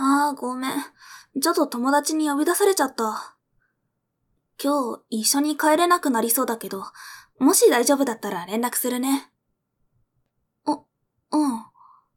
ごめん。ちょっと友達に呼び出されちゃった。今日一緒に帰れなくなりそうだけど、もし大丈夫だったら連絡するね。うん。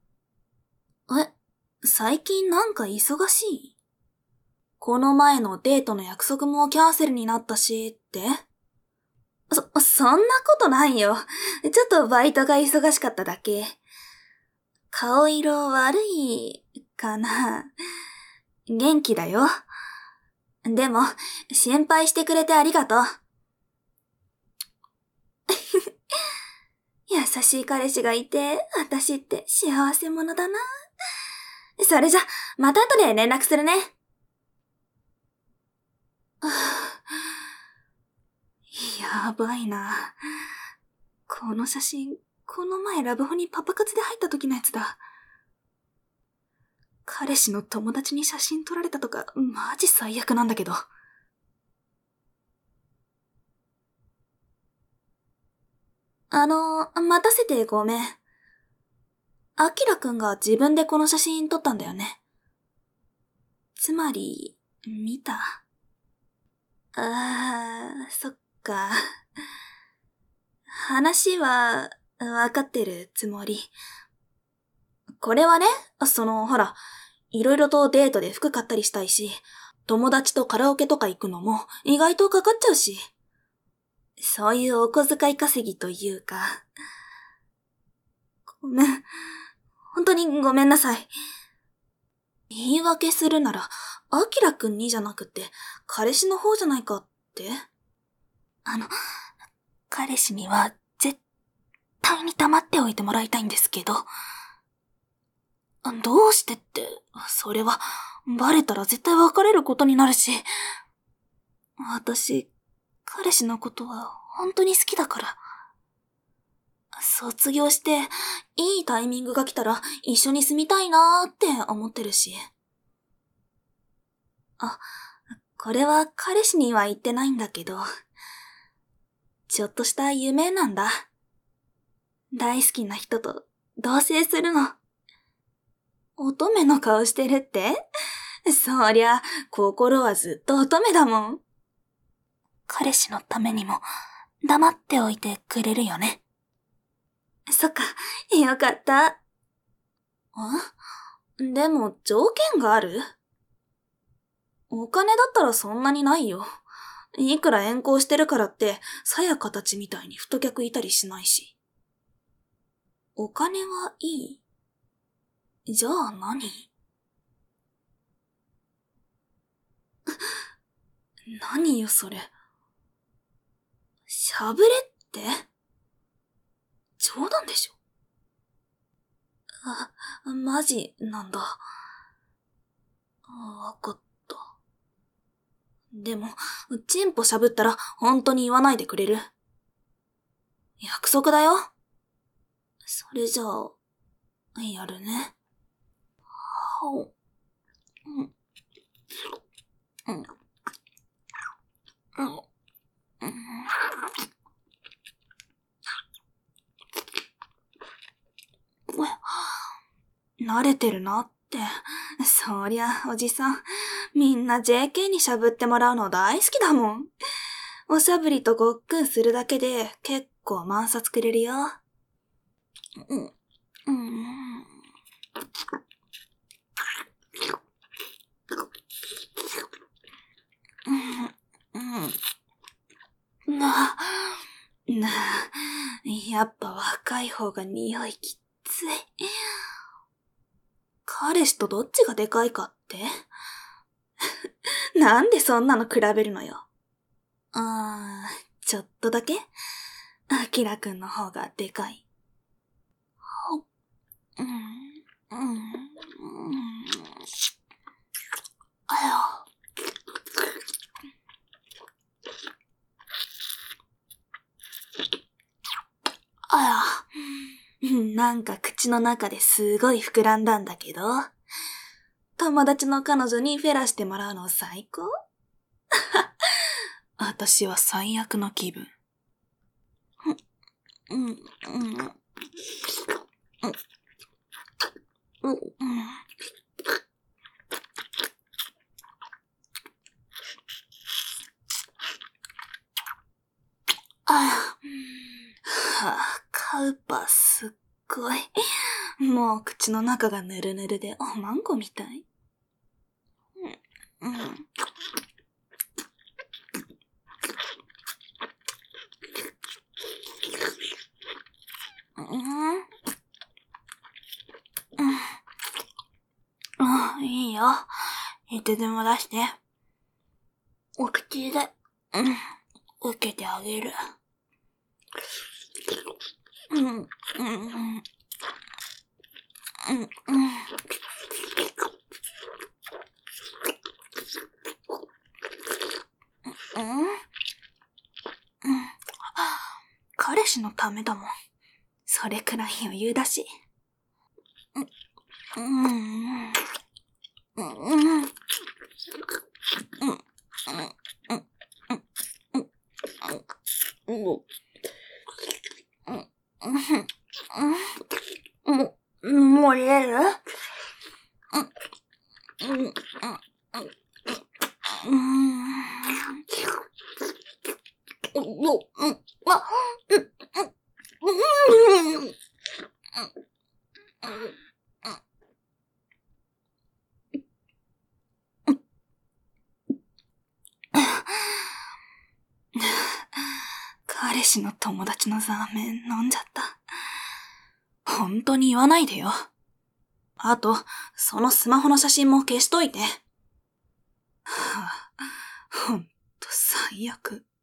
最近なんか忙しい？この前のデートの約束もキャンセルになったし、って？そんなことないよ。ちょっとバイトが忙しかっただけ。顔色悪いかな。元気だよ。でも、心配してくれてありがとう。優しい彼氏がいて、私って幸せ者だな。それじゃ、また後で連絡するね。やばいな。この写真、この前ラブホにパパ活で入った時のやつだ。彼氏の友達に写真撮られたとか、マジ最悪なんだけど。待たせてごめん。アキラくんが自分でこの写真撮ったんだよね。つまり、見た？そっか。話は、わかってるつもり。これはね、ほら、いろいろとデートで服買ったりしたいし、友達とカラオケとか行くのも意外とかかっちゃうし。そういうお小遣い稼ぎというか。ごめん。本当にごめんなさい。言い訳するなら、アキラくんにじゃなくて、彼氏の方じゃないかって？彼氏には絶対に黙っておいてもらいたいんですけど。どうしてって、それは、バレたら絶対別れることになるし。私、彼氏のことは本当に好きだから。卒業して、いいタイミングが来たら一緒に住みたいなーって思ってるし。これは彼氏には言ってないんだけど、ちょっとした夢なんだ。大好きな人と同棲するの。乙女の顔してるって？そりゃ、心はずっと乙女だもん。彼氏のためにも、黙っておいてくれるよね。そっか、よかった。でも条件がある？お金だったらそんなにないよ。いくら遠行してるからって、さやかたちみたいに太客いたりしないし。お金はいい？じゃあ何？何よそれ。しゃぶれって？冗談でしょ？マジなんだ。わかった。でも、チンポしゃぶったら本当に言わないでくれる？約束だよ。それじゃあ、やるね。うん。うん。慣れてるなって。そりゃ、おじさん。みんな JK にしゃぶってもらうの大好きだもん。おしゃぶりとごっくんするだけで結構満札くれるよ。やっぱ若い方が匂いきつい。彼氏とどっちがでかいかって？なんでそんなの比べるのよ。ちょっとだけアキラくんの方がでかい。なんか口の中ですごい膨らんだんだけど、友達の彼女にフェラしてもらうの最高？私は最悪の気分。 もう口の中がぬるぬるでおまんこみたい。いいよ。いつでも出して。お口で、受けてあげる。彼氏のためだもん。それくらい余裕だし。もう入れる？彼氏の友達のザーメン飲んじゃった。本当に言わないでよ。あと、そのスマホの写真も消しといて。ほんと最悪。